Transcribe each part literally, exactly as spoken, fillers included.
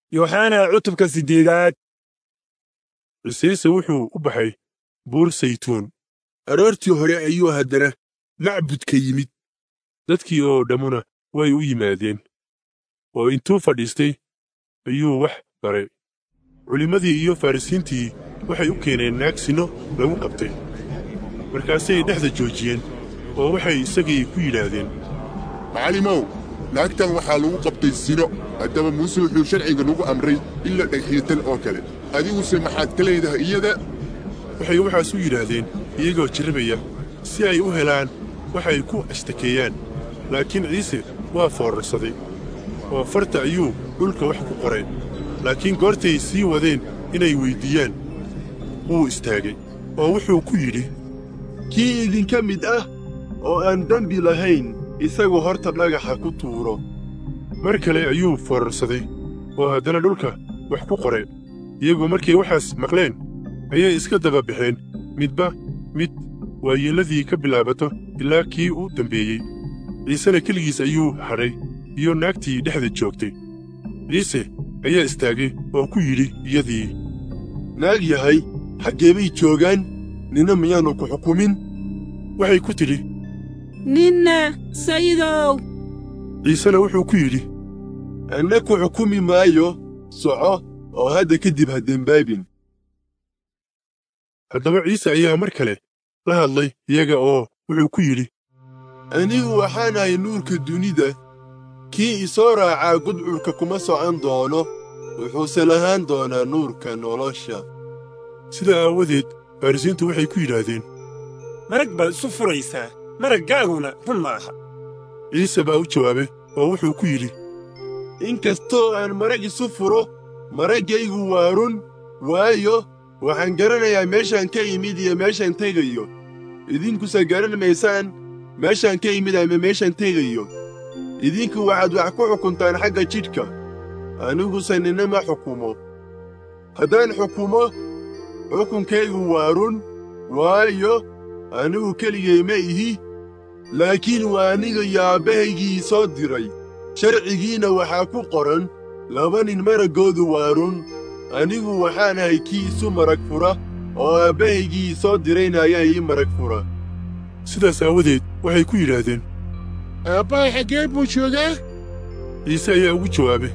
يوحنا cutubka sideedaad. ciise wuxuu u baxay buur saytuun. aroortii hore ayuu haddana macbudka yimid. dadkii oo dhammuna way u yimaadeen, oo intuu fadhiistay ayuu wax baray. culimmadii iyo farrisiintii waxay u keeneen naag sino lagu qabtay. markaasay dhexda joojiyeen oo waxay isagii ku yidhaahdeen, macallimow, naagtan waxaa lagu qabtay sino, haddaba muuse wuxuu sharciga nagu amray in la dhagxiyo tan oo kale. adiguse maxaad ka leedahay iyada? waxay waxaas u yidhaahdeen iyagoo jirrabaya si ay u helaan waxay ku ashtakeeyaan. laakiin ciise waa foorarsaday oo farta ayuu dhulka wax ku qoray. laakiin goortay sii wadeen inay weyddiiyaan, wuu istaagay oo wuxuu ku yidhi, kii idinka mid ah oo aan dembi lahayn isagu horta dhagaxa ku tuuro. mar kale ayuu foorarsaday oo haddana dhulka wax ku qoray. iyagu markay waxaas maqleen ayay iska daba baxeen, midba mid waayeelladii ka bilaabato ilaa kii u dambeeyey. ciisena keligiis ayuu hadhay iyo naagtii dhexda joogtay. ciise ayaa istaagay oo ku yidhi iyadii, naag yahay, xaggee bay joogaan? ninna miyaannu ku xukumin? waxay ku tidhi, ninna sayidow. ciisena wuxuu ku yidhi, anna ku xukumi maayo. soco oo hadda kadib ha dembaabin. haddaba ciise ayaa mar kale la hadlay iyaga oo wuxuu ku yidhi, anigu waxaan ahay nuurka dunida. kii isoo raacaa gudcurka kuma socon doono, wuxuuse lahaan doonaa nuurka nolosha. sidaa aawadeed farrisiintu waxay ku yidhaahdeen, marag baad isu furaysaa, maraggaaguna run ma aha. ciise baa u jawaabay oo wuxuu ku yidhi, in kastoo aan marag isu furo, maraggaygu waa run, waayo waxaan garanayaa meeshaan ka imid iyo meeshaan tegayo. idinkuse garan maysaan meeshaan ka imid ama meeshaan tegayo. idinku waxaad wax ku xukuntaan xagga jidhka, aniguse ninna ma xukumo. haddaan xukumo, xukunkaygu waa run, waayo anigu keligay ma ihi, laakiin waa aniga iyo aabbahaygii soo diray. sharcigiinna waxaa ku qoran, laba nin maraggoodu waa run. anigu waxaan ahay kii isu marag fura, oo aabbahaygii soo dirayna ayaa ii marag fura. sidaas aawadeed waxay ku yidhaahdeen, aabbahay xaggee buu joogaa? ciise ayaa ugu jawaabay,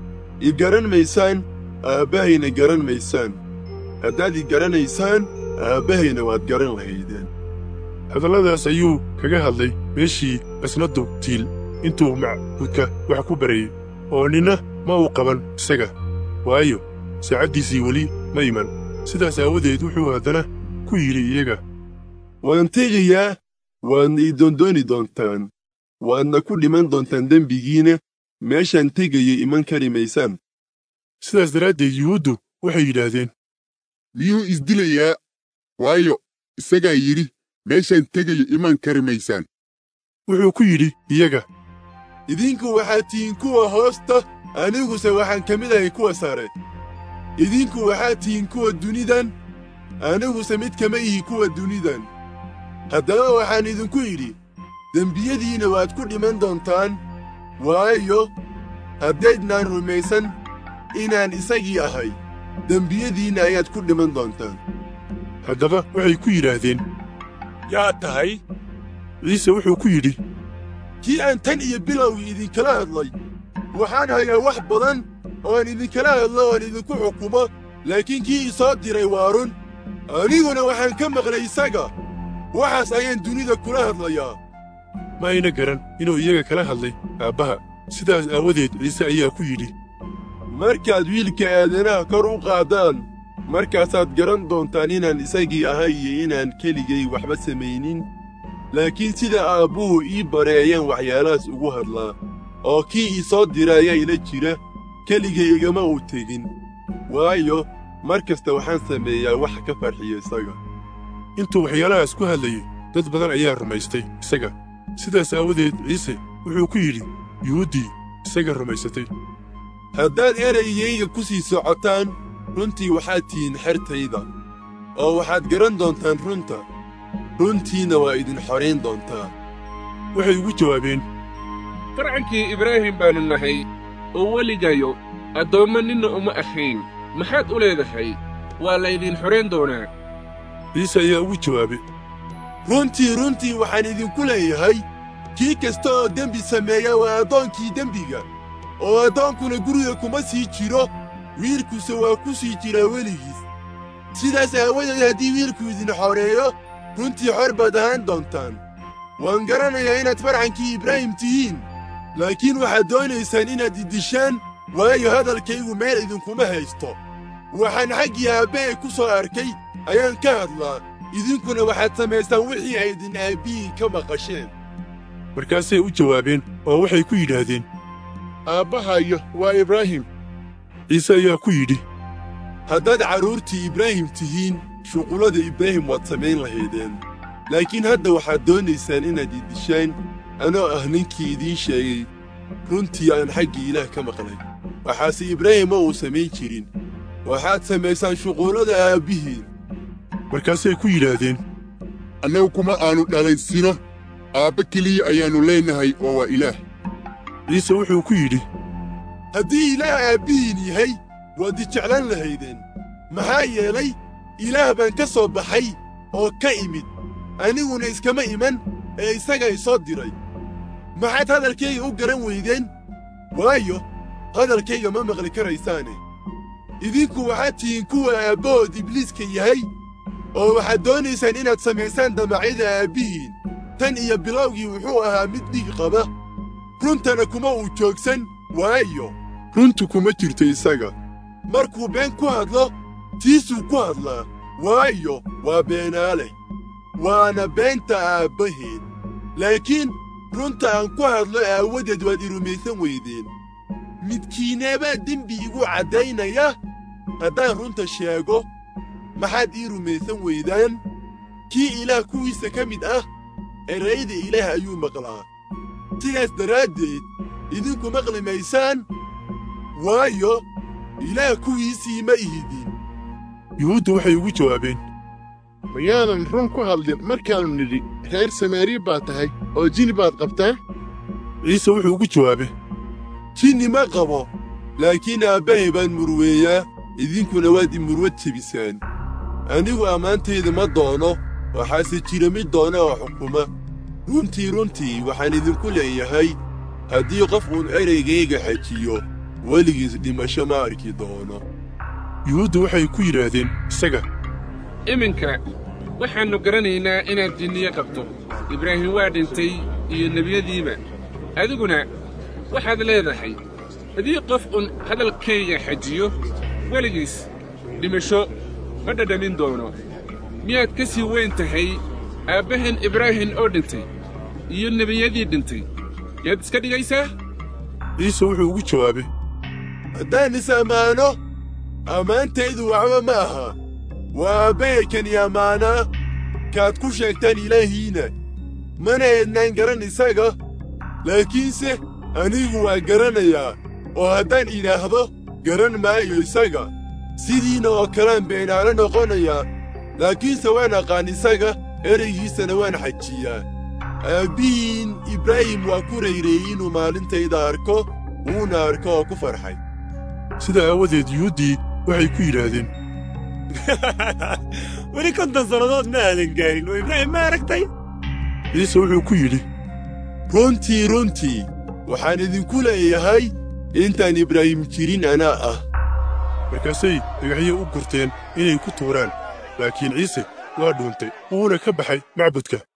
i garan maysaan, aabbahayna garan maysaan. haddaad i garanaysaan, aabbahayna waad garan lahaydeen. hadalladaas ayuu kaga hadlay meeshii qasnaddu tiil intuu macbudka wax ku barayey, oo ninna ma uu qaban isaga, waayo saacaddiisii weli ma iman. sidaas aawadeed wuxuu haddana ku yidhi iyaga, waan tegayaa, waadna ii doondooni doontaan, waadna ku dhiman doontaan dembigiina. meeshaan tegaya iman kari maysaan. sidaas daraaddeed yuhuuddu waxay yidhaahdeen, miyuu isdilayaa? waayo isagaa yidhi, meeshaan tegaya iman kari maysaan. wuxuu ku yidhi iyaga, idinku waxaad tihiin kuwa hoosta, aniguse waxaan ka mid ahay kuwa sare. idinku waxaad tihiin kuwa dunidan, aniguse mid kama ihi kuwa dunidan. haddaba waxaan idinku idhi, dembiyadiinna waad ku dhiman doontaan, waayo haddaydnaan rumaysan inaan isagii ahay, dembiyadiinna ayaad ku dhiman doontaan. haddaba waxay ku yidhaahdeen, yaa tahay? ciise wuxuu ku yidhi, kii aan tan iyo bilowgii idinkala hadlay. waxaan hayaa wax badan oo aan idinkala hadlo oan idinku xukumo, laakiin kii isoo diray waa run. aniguna waxaan ka maqlay isaga. waxaas ayaan dunida kula hadlayaa. ma ayna garan inuu iyaga kala hadlay aabbaha. sidaas aawadeed ciise ayaa ku yidhi, markaad wiilka aadanaha kor u qaadaan, markaasaad garan doontaan inaan isagii ahay iyo inaan keligay waxba samaynin, laakiin sida aabbuhu ii baray ayaan waxyaalahaas ugu hadlaa. oo kii ii soo diray ayaa ila jira, keligay igama uu tegin, waayo mar kasta waxaan sameeyaa wax ka farxiya isaga. intuu waxyaalahaas ku hadlayey dad badan ayaa rumaystay isaga. sidaas aawadeed ciise wuxuu ku yidhi yuhuuddii isaga rumaysatay, haddaad eraygayga ku sii socotaan, runtii waxaad tihiin xertayda, oo waxaad garan doontaan runta. runtiinna waa idin xorayn doontaa. waxay ugu jawaabeen, farcankii ibraahim baannu nahay, oo weligayo addoomma ninna uma ahayn maxaad u leedahay waa laydin xorayn doonaa ciise ayaa ugu jawaabay runtii runtii waxaan idinku leeyahay kii kasta oo dembi sameeya waa addoonkii dembiga oo addoonkuna guriga kuma sii jiro wiilkuse waa ku sii jiraa weligiis sidaas aawadeed haddii wiilku idin xoreeyo runtii xor baad ahaan doontaan waan garanayaa inaad farcankii ibraahim tihiin laakiin waxaad doonaysaan inaad iddishaan waayo hadalkaygu meel idinkuma haysto waxaan xaggii aabbahay ku soo arkay ayaan ka hadlaa idinkuna waxaad samaysaan wixii ay idin aabbihiin ka maqasheen markaasay u jawaabeen oo waxay ku yidhaahdeen aabbahayo waa ibraahim ciise ayaa ku yidhi haddaad carruurtii ibraahim tihiin shuqullada ibraahim waad samayn lahaydeen laakiin hadda waxaad doonaysaan inaad iddishaan anoo ah ninkii idiin sheegay runtii aan xaggii ilaah ka maqlay waxaase ibraahim ma uu samayn jirin waxaad samaysaan shuqullada aabbihiin markaasay ku yidhaahdeen annagu kuma aanu dhalaysino aabba keliya ayaannu leennahay oo waa ilaah ciise wuxuu ku yidhi haddii ilaah aabbihiin yahay waad i jeclaan lahaydeen maxaa yeelay ilaah baan ka soo baxay oo ka imid aniguna iskama iman ee isaga i soo diray maxaad hadalkayga u garan weydeen waayo hadalkayga ma maqli karaysaane idinku waxaad tihiin kuwa aabbahood ibliiska yahay oo waxaad doonaysaan inaad samaysaan damacyada aabbihiin tan iyo bilowgii wuxuu ahaa mid dhiig qaba runtana kuma uu joogsan waayo runtu kuma jirto isaga markuu been ku hadlo tiisuu ku hadlaa waayo waa beenaale waana beenta aabbaheen laakiin runta aan ku hadlo aawadeed waad i rumaysan weydeen midkiineebaa dembi igu caddaynaya haddaan runta sheego maxaad ii rumaysan weydaan kii ilaah kuwiisa ka mid ah erayda ilaah ayuu maqlaa sidaas daraaddeed idinku maqli maysaan waayo ilaah kuwiisii ma ihidin yuhuuddu waxay ugu jawaabeen mayaanan run ku hadlin markaannu nidhi reer samaariya baad tahay oo jinni baad qabtaa ciise wuxuu ugu jawaabay jinni ma qabo laakiin aabbahay baan murweeyaa idinkuna waad i murwad jebisaan anigu ammaantayda ma doono waxaase jira mid doona oo xukuma runtii runtii waxaan idinku leeyahay haddii qof uun eraygayga xajiyo weligiis dhimasho ma arki doono yuhuuddu waxay ku yidhaahdeen isaga iminka waxaannu garanaynaa inaad jinniye qabto ibraahim waa dhintay iyo nebiyadiiba adiguna waxaad leedahay haddii qof uun hadalkayga xajiyo weligiis dhimasho ma dhadhamin doono miyaad ka sii weyn tahay aabbahan ibraahim oo dhintay iyo nebiyadii dhintay yaad iska dhigaysaa ciise wuxuu ugu jawaabay haddaan is ammaano ammaantaydu waxba ma aha waa aabbahey kani ammaanaa kaad ku sheegtaan ilaahiina mana eednaan garan isaga laakiinse anigu waa garanayaa oo haddaan idhaahdo garan maayo isaga sidiina oo kalaan beenaalo noqonayaa laakiinse waan aqaan isaga eraygiisana waan xajiyaa aabbihiin ibraahim waa ku rayreeyey inuu maalintayda arko wuuna arko oo ku farxay sidaa aawadeed yuhuuddii waxay ku yidhaahdeen weli konton sannadood ma aadan gaarin oo ibraahim ma aragtay ciise wuxuu ku yidhi runtii runtii waxaan idinku leeyahay intaan ibraahim jirin anaa ah markaasay dhagaxyo u gurteen inay ku tuuraan laakiin ciise waa dhuuntay wuuna ka baxay macbudka